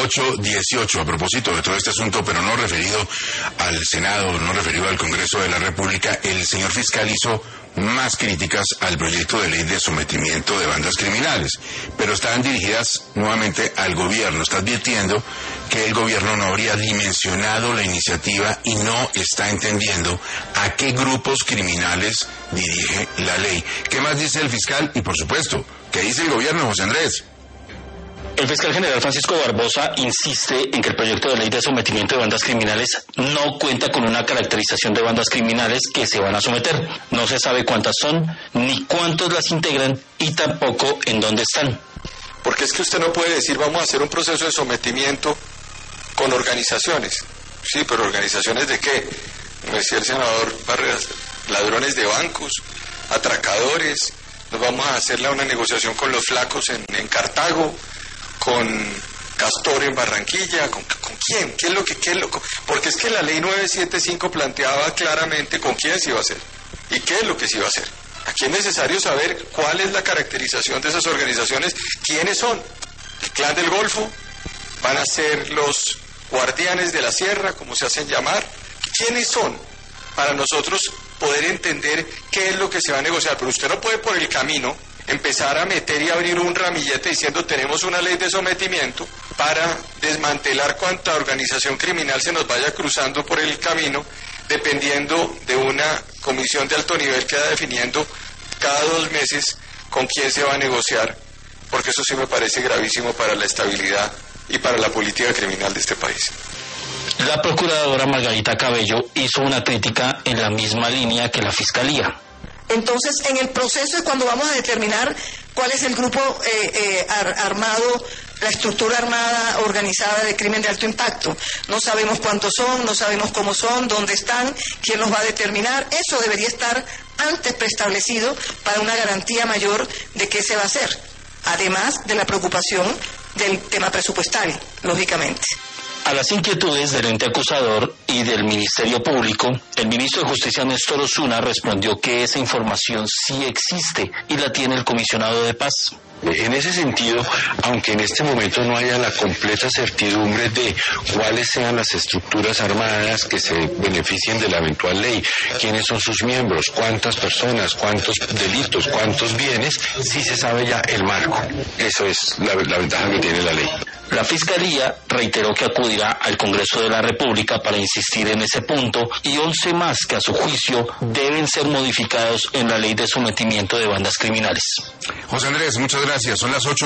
8:18, a propósito de todo este asunto, pero no referido al Senado, no referido al Congreso de la República, el señor fiscal hizo más críticas al proyecto de ley de sometimiento de bandas criminales, pero estaban dirigidas nuevamente al gobierno. Está advirtiendo que el gobierno no habría dimensionado la iniciativa y no está entendiendo a qué grupos criminales dirige la ley. ¿Qué más dice el fiscal? Y por supuesto, ¿qué dice el gobierno, José Andrés? El fiscal general Francisco Barbosa insiste en que el proyecto de ley de sometimiento de bandas criminales no cuenta con una caracterización de bandas criminales que se van a someter. No se sabe cuántas son, ni cuántos las integran, y tampoco en dónde están. Porque es que usted no puede decir vamos a hacer un proceso de sometimiento con organizaciones. Sí, pero ¿organizaciones de qué? Me decía el senador Barreras, ladrones de bancos, atracadores, nos vamos a hacerle una negociación con los flacos en Cartago, con Castor en Barranquilla, ¿con quién? ¿Qué es lo que? Porque es que la ley 975 planteaba claramente con quién se iba a hacer y qué es lo que se iba a hacer. Aquí es necesario saber cuál es la caracterización de esas organizaciones, quiénes son. El Clan del Golfo, van a ser los guardianes de la sierra, como se hacen llamar. ¿Quiénes son? Para nosotros poder entender qué es lo que se va a negociar. Pero usted no puede por el camino empezar a meter y abrir un ramillete diciendo tenemos una ley de sometimiento para desmantelar cuanta organización criminal se nos vaya cruzando por el camino, dependiendo de una comisión de alto nivel que va definiendo cada 2 meses con quién se va a negociar, porque eso sí me parece gravísimo para la estabilidad y para la política criminal de este país. La procuradora Margarita Cabello hizo una crítica en la misma línea que la Fiscalía. Entonces, en el proceso es cuando vamos a determinar cuál es el grupo armado, la estructura armada organizada de crimen de alto impacto. No sabemos cuántos son, no sabemos cómo son, dónde están, quién los va a determinar. Eso debería estar antes preestablecido para una garantía mayor de qué se va a hacer, además de la preocupación del tema presupuestario, lógicamente. A las inquietudes del ente acusador y del Ministerio Público, el ministro de Justicia Néstor Osuna respondió que esa información sí existe y la tiene el comisionado de paz. En ese sentido, aunque en este momento no haya la completa certidumbre de cuáles sean las estructuras armadas que se beneficien de la eventual ley, quiénes son sus miembros, cuántas personas, cuántos delitos, cuántos bienes, sí se sabe ya el marco. Eso es la ventaja que tiene la ley. La Fiscalía reiteró que acudirá al Congreso de la República para insistir en ese punto y 11 más que a su juicio deben ser modificados en la ley de sometimiento de bandas criminales. José Andrés, muchas gracias. Son las 8:00.